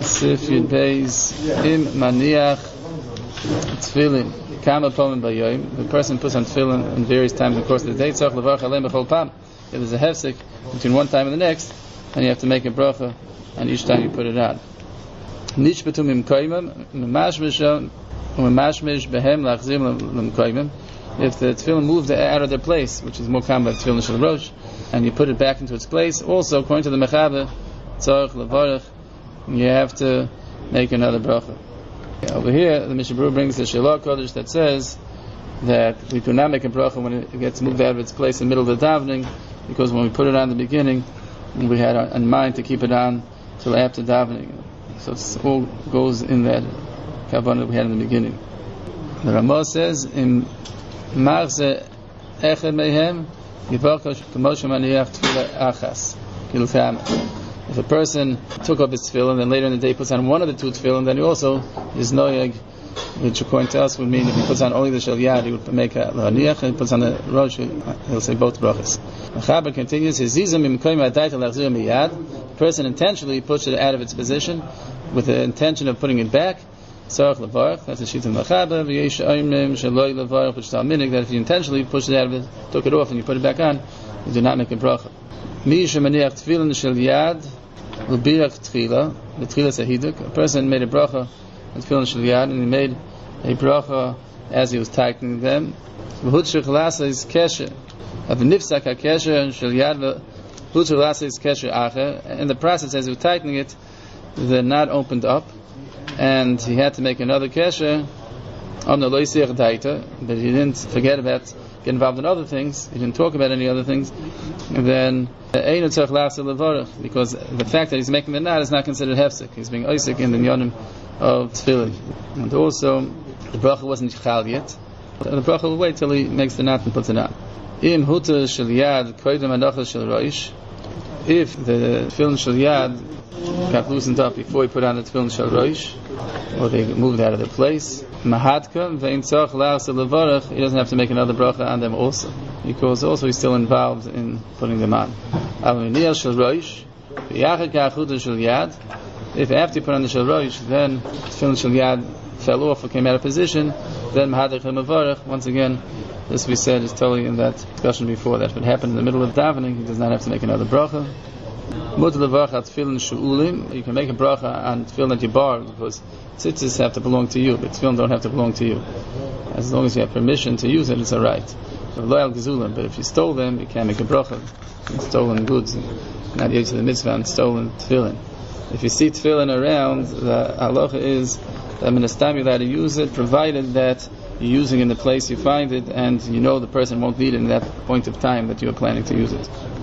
Sif Yud Beis Im Maniach Tefillin Kama Pomim Bayoim. The person puts on tefillin in various times in the course of the day. Tzach Levarach Aleim B'chol Pam. If there's a hefsek between one time and the next, then you have to make a bracha, and each time you put it on. Nish Betumim Koimim Memashmish Behem Lachzim Lemkoimim. If the tefillin moved out of their place, which is more common by tefillin shel rosh, and you put it back into its place, also according to the Mechaber, Tzarech Levarach, you have to make another bracha. Over here, the Mishnah Berurah brings the Shelah Kodesh that says that we do not make a bracha when it gets moved out of its place in the middle of the davening, because when we put it on in the beginning, we had in mind to keep it on till after davening. So it all goes in that kavanah that we had in the beginning. The Ramah says, "In marze echad mehem yivakosh k'moshe maniach tefillah achas kilufam." If a person took up his tefillin, then later in the day puts on one of the two tefillin, then he also is noyeg, which according to us would mean if he puts on only the shel yad, he would make a laniach, and he puts on the rosh, he'll say both brachas. The Chaber continues, the person intentionally pushed it out of its position with the intention of putting it back. That's the sheet of the Chaber. That if you intentionally pushed it out of it, took it off, and you put it back on, you do not make a bracha. A person made a bracha on tefillin shel yad, and he made a bracha as he was tightening them. In the process, as he was tightening it, the knot opened up, and he had to make another kesher. But he didn't forget about get involved in other things. He didn't talk about any other things. And then because the fact that he's making the knot is not considered hefsek. He's being oisik in the nyonim of tefillin. And also, the bracha wasn't chal yet. The bracha will wait till he makes the knot and puts it on. Im huta shel yad koydem anacha shel roish. If the tefillin shel yad got loosened up before he put on the tefillin shel roish, or they moved out of their place, Mahatka ve'im tzarech la'aseh levarach, he doesn't have to make another bracha on them also, because also he's still involved in putting them on. If after you put on the shel roish, then tefillin shel yad fell off or came out of position, then Mahatka levarach, once again, this we said is totally in that discussion before, that if it happened in the middle of davening, he does not have to make another bracha. You can make a bracha on tefillin that you borrowed, because tzitzis have to belong to you, but tefillin don't have to belong to you. As long as you have permission to use it, it's alright. But if you stole them, you can't make a bracha. Stolen goods, not yet to the mitzvah on stolen tefillin. If you see tefillin around, the halacha is that minastam you're allowed to use it, provided that you're using it in the place you find it, and you know the person won't need it in that point of time that you are planning to use it.